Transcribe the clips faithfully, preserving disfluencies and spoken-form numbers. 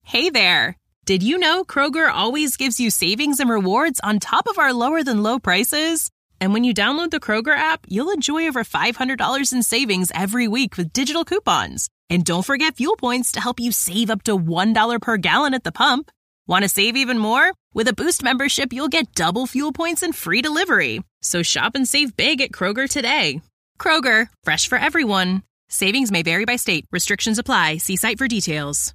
Hey there! Did you know Kroger always gives you savings and rewards on top of our lower-than-low prices? And when you download the Kroger app, you'll enjoy over five hundred dollars in savings every week with digital coupons. And don't forget fuel points to help you save up to one dollar per gallon at the pump. Want to save even more? With a Boost membership, you'll get double fuel points and free delivery. So shop and save big at Kroger today. Kroger, fresh for everyone. Savings may vary by state. Restrictions apply. See site for details.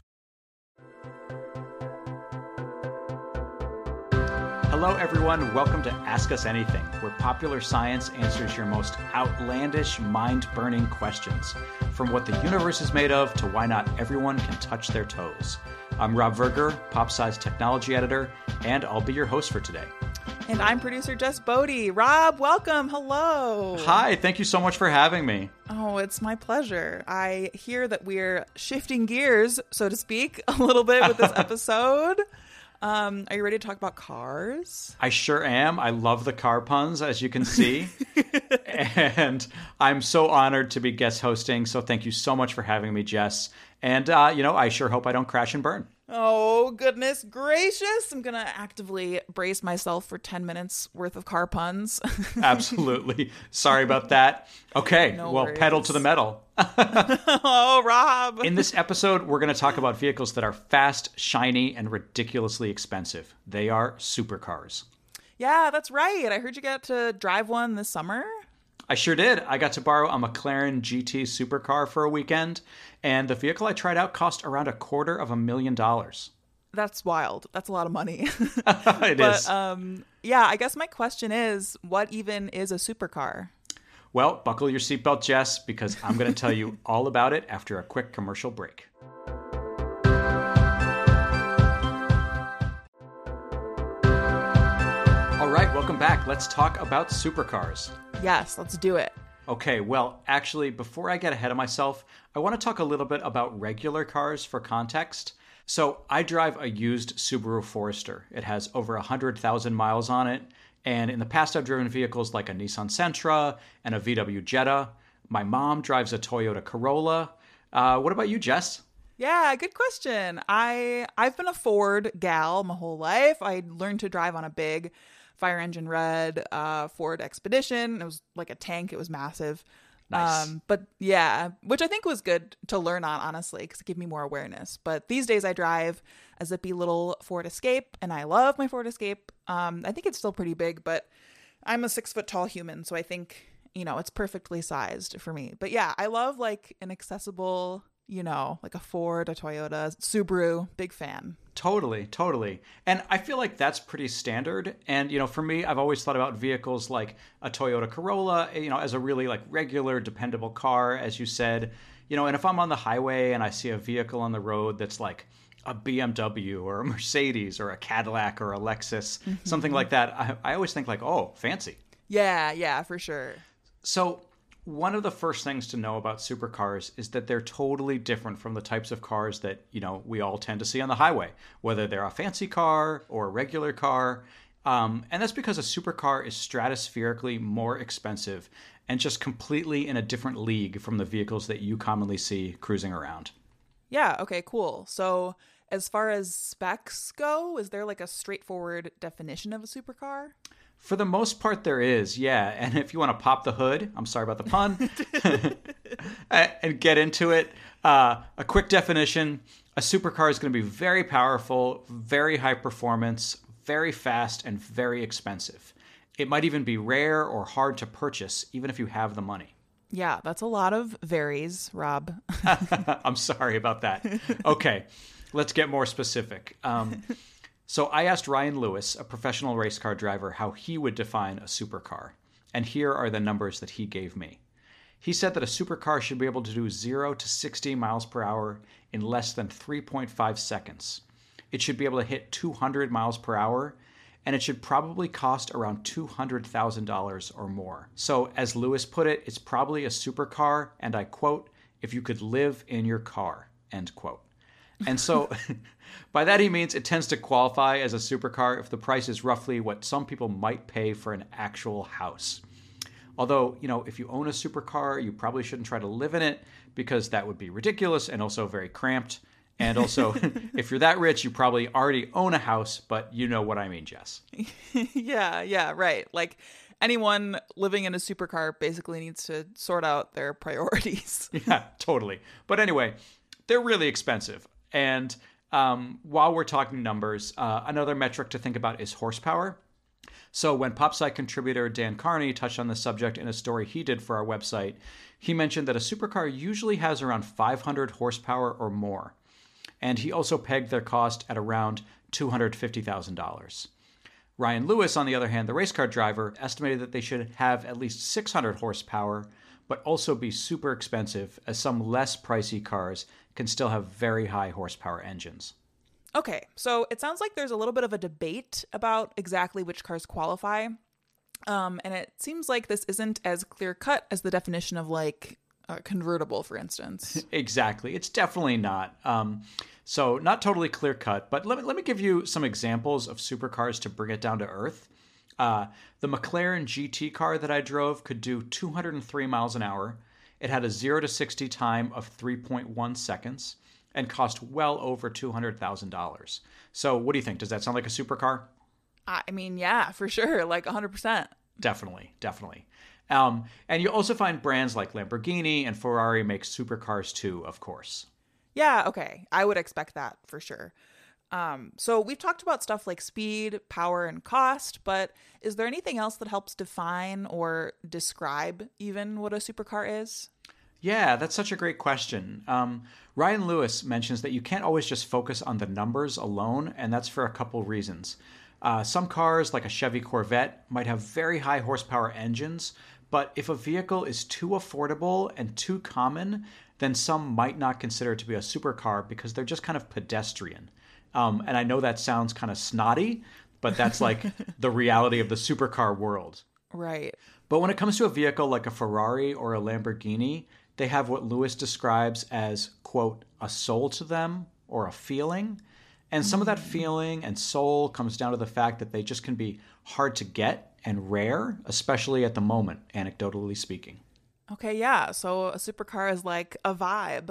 Hello, everyone. Welcome to Ask Us Anything, where popular science answers your most outlandish, mind-burning questions. From what the universe is made of to why not everyone can touch their toes. I'm Rob Verger, Pop-Size Technology Editor, and I'll be your host for today. And I'm producer Jess Bodie. Rob, welcome. Hello. Hi. Thank you so much for having me. Oh, it's my pleasure. I hear that we're shifting gears, so to speak, a little bit with this episode. Um, are you ready to talk about cars? I sure am. I love the car puns, as you can see. And I'm so honored to be guest hosting. So thank you so much for having me, Jess. And, uh, you know, I sure hope I don't crash and burn. Oh, goodness gracious. I'm going to actively brace myself for ten minutes worth of car puns. Absolutely. Sorry about that. Okay, No well, worries. pedal to the metal. Oh, Rob. In this episode, we're going to talk about vehicles that are fast, shiny, and ridiculously expensive. They are supercars. Yeah, that's right. I heard you got to drive one this summer. I sure did. I got to borrow a McLaren G T supercar for a weekend, and the vehicle I tried out cost around a quarter of a million dollars. That's wild. That's a lot of money. It but, is. Um, yeah, I guess my question is, what even is a supercar? Well, buckle your seatbelt, Jess, because I'm going to tell you all about it after a quick commercial break. All right, welcome back. Let's talk about supercars. Yes, let's do it. Okay, well, actually, before I get ahead of myself, I want to talk a little bit about regular cars for context. So I drive a used Subaru Forester. It has over one hundred thousand miles on it. And in the past, I've driven vehicles like a Nissan Sentra and a V W Jetta. My mom drives a Toyota Corolla. Uh, what about you, Jess? Yeah, good question. I I've been a Ford gal my whole life. I learned to drive on a big fire engine red uh, Ford Expedition. It was like a tank. It was massive. Nice. Um, but yeah, which I think was good to learn on, honestly, because it gave me more awareness. But these days I drive a zippy little Ford Escape, and I love my Ford Escape. Um, I think it's still pretty big, but I'm a six foot tall human, so I think, you know, it's perfectly sized for me. But yeah, I love like an accessible, you know, like a Ford, a Toyota, Subaru, big fan. Totally, totally. And I feel like that's pretty standard. And, you know, for me, I've always thought about vehicles like a Toyota Corolla, you know, as a really like regular, dependable car, as you said. You know, and if I'm on the highway and I see a vehicle on the road that's like a B M W or a Mercedes or a Cadillac or a Lexus, mm-hmm. something like that, I, I always think like, oh, fancy. Yeah, yeah, for sure. So one of the first things to know about supercars is that they're totally different from the types of cars that, you know, we all tend to see on the highway, whether they're a fancy car or a regular car. Um, and that's because a supercar is stratospherically more expensive and just completely in a different league from the vehicles that you commonly see cruising around. Yeah, okay, cool. So as far as specs go, is there like a straightforward definition of a supercar? For the most part, there is, yeah. And if you want to pop the hood, I'm sorry about the pun, and get into it, uh, a quick definition, a supercar is going to be very powerful, very high performance, very fast, and very expensive. It might even be rare or hard to purchase, even if you have the money. Yeah, that's a lot of varies, Rob. I'm sorry about that. Okay, let's get more specific. Um So I asked Ryan Lewis, a professional race car driver, how he would define a supercar. And here are the numbers that he gave me. He said that a supercar should be able to do zero to sixty miles per hour in less than three point five seconds. It should be able to hit two hundred miles per hour, and it should probably cost around two hundred thousand dollars or more. So as Lewis put it, it's probably a supercar, and I quote, if you could live in your car, end quote. And so by that he means it tends to qualify as a supercar if the price is roughly what some people might pay for an actual house. Although, you know, if you own a supercar, you probably shouldn't try to live in it because that would be ridiculous and also very cramped. And also, if you're that rich, you probably already own a house, but you know what I mean, Jess. yeah, yeah, right. Like anyone living in a supercar basically needs to sort out their priorities. Yeah, totally. But anyway, they're really expensive. And um, while we're talking numbers, uh, another metric to think about is horsepower. So when PopSci contributor Dan Carney touched on the subject in a story he did for our website, he mentioned that a supercar usually has around five hundred horsepower or more. And he also pegged their cost at around two hundred fifty thousand dollars. Ryan Lewis, on the other hand, the race car driver, estimated that they should have at least six hundred horsepower, but also be super expensive, as some less pricey cars can still have very high horsepower engines. Okay, so it sounds like there's a little bit of a debate about exactly which cars qualify. Um, and it seems like this isn't as clear-cut as the definition of, like, a convertible, for instance. Exactly. It's definitely not. Um, so not totally clear-cut, but let me, let me give you some examples of supercars to bring it down to earth. Uh, the McLaren G T car that I drove could do two hundred three miles an hour. It had a zero to sixty time of three point one seconds and cost well over two hundred thousand dollars. So what do you think? Does that sound like a supercar? I mean, yeah, for sure. Like one hundred percent. Definitely, definitely. Um, and you also find brands like Lamborghini and Ferrari make supercars too, of course. Yeah, okay. I would expect that for sure. Um, so we've talked about stuff like speed, power, and cost, but is there anything else that helps define or describe even what a supercar is? Yeah, that's such a great question. Um, Ryan Lewis mentions that you can't always just focus on the numbers alone, and that's for a couple reasons. Uh, some cars, like a Chevy Corvette, might have very high horsepower engines, but if a vehicle is too affordable and too common, then some might not consider it to be a supercar because they're just kind of pedestrian. Um, and I know that sounds kind of snotty, but that's like the reality of the supercar world. Right. But when it comes to a vehicle like a Ferrari or a Lamborghini, they have what Lewis describes as, quote, a soul to them or a feeling. And some of that feeling and soul comes down to the fact that they just can be hard to get and rare, especially at the moment, anecdotally speaking. Okay, yeah. So a supercar is like a vibe.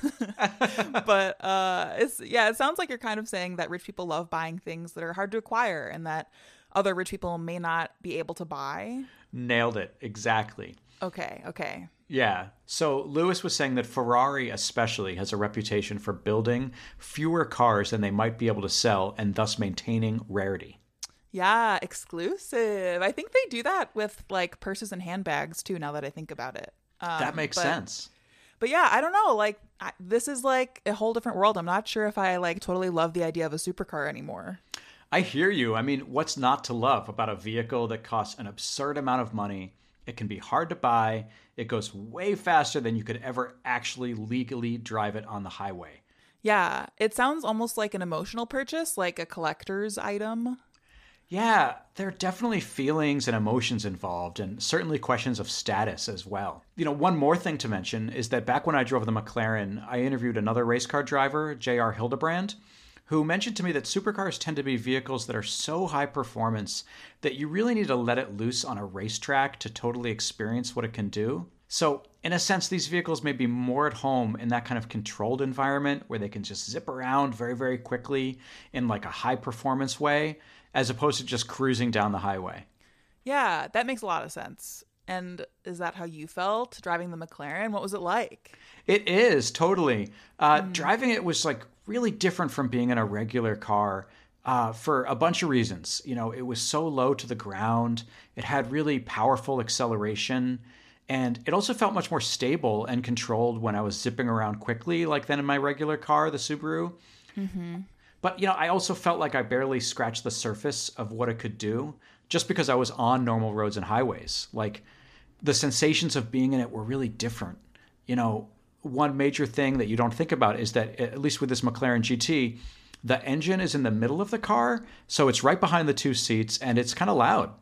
But uh, it's yeah, it sounds like you're kind of saying that rich people love buying things that are hard to acquire and that other rich people may not be able to buy. Nailed it. Exactly. Okay, okay. Yeah. So Lewis was saying that Ferrari especially has a reputation for building fewer cars than they might be able to sell and thus maintaining rarity. Yeah, exclusive. I think they do that with like purses and handbags too, now that I think about it. Um, that makes but, sense. But yeah, I don't know. Like I, this is like a whole different world. I'm not sure if I like totally love the idea of a supercar anymore. I hear you. I mean, what's not to love about a vehicle that costs an absurd amount of money? It can be hard to buy. It goes way faster than you could ever actually legally drive it on the highway. Yeah, it sounds almost like an emotional purchase, like a collector's item. Yeah, there are definitely feelings and emotions involved, and certainly questions of status as well. You know, one more thing to mention is that back when I drove the McLaren, I interviewed another race car driver, J R Hildebrand, who mentioned to me that supercars tend to be vehicles that are so high performance that you really need to let it loose on a racetrack to totally experience what it can do. So, in a sense, these vehicles may be more at home in that kind of controlled environment where they can just zip around very, very quickly in like a high performance way, as opposed to just cruising down the highway. Yeah, that makes a lot of sense. And is that how you felt driving the McLaren? What was it like? It is, totally. Uh, mm. Driving it was like really different from being in a regular car uh, for a bunch of reasons. You know, it was so low to the ground. It had really powerful acceleration. And it also felt much more stable and controlled when I was zipping around quickly, like than in my regular car, the Subaru. Mm-hmm. But, you know, I also felt like I barely scratched the surface of what it could do just because I was on normal roads and highways. Like, the sensations of being in it were really different. You know, one major thing that you don't think about is that, at least with this McLaren G T, the engine is in the middle of the car, so it's right behind the two seats, and it's kind of loud.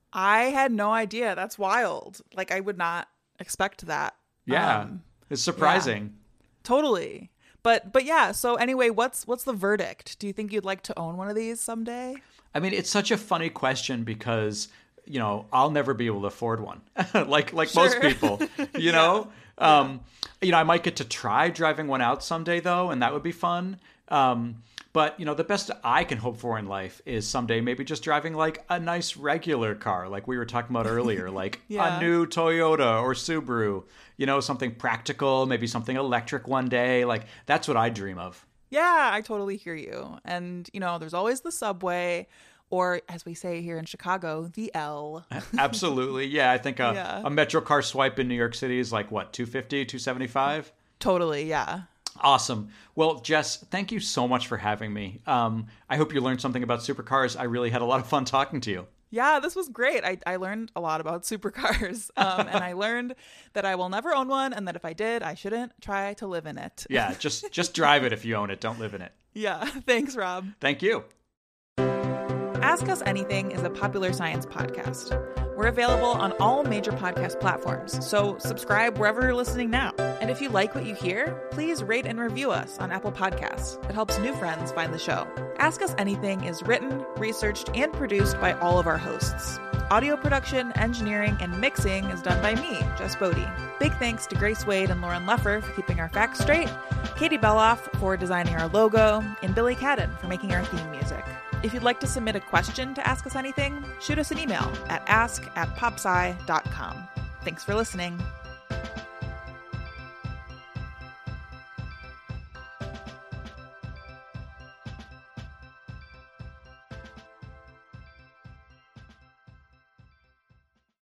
I had no idea. That's wild. Like, I would not expect that. Yeah, um, it's surprising. Yeah, totally. But but yeah, so anyway, what's what's the verdict? Do you think you'd like to own one of these someday? I mean, it's such a funny question because, you know, I'll never be able to afford one. like like sure. most people, you yeah. know? Um, you know, I might get to try driving one out someday, though, and that would be fun. Um, but, you know, the best I can hope for in life is someday maybe just driving like a nice regular car, like we were talking about earlier, like Yeah. a new Toyota or Subaru, you know, something practical, maybe something electric one day. Like, that's what I dream of. Yeah, I totally hear you. And, you know, there's always the subway, or as we say here in Chicago, the L. Absolutely. Yeah, I think a, Yeah. a Metro car swipe in New York City is like, what, two fifty, two seventy-five? Totally, yeah. Awesome. Well, Jess, thank you so much for having me. Um, I hope you learned something about supercars. I really had a lot of fun talking to you. Yeah, this was great. I, I learned a lot about supercars. Um, and I learned that I will never own one, and that if I did, I shouldn't try to live in it. Yeah, just just drive it if you own it. Don't live in it. Yeah. Thanks, Rob. Thank you. Ask Us Anything is a popular science podcast. We're available on all major podcast platforms, so subscribe wherever you're listening now. And if you like what you hear, please rate and review us on Apple Podcasts. It helps new friends find the show. Ask Us Anything is written, researched, and produced by all of our hosts. Audio production, engineering, and mixing is done by me, Jess Bodie. Big thanks to Grace Wade and Lauren Leffer for keeping our facts straight, Katie Beloff for designing our logo, and Billy Cadden for making our theme music. If you'd like to submit a question to Ask Us Anything, shoot us an email at ask at popsci dot com. Thanks for listening.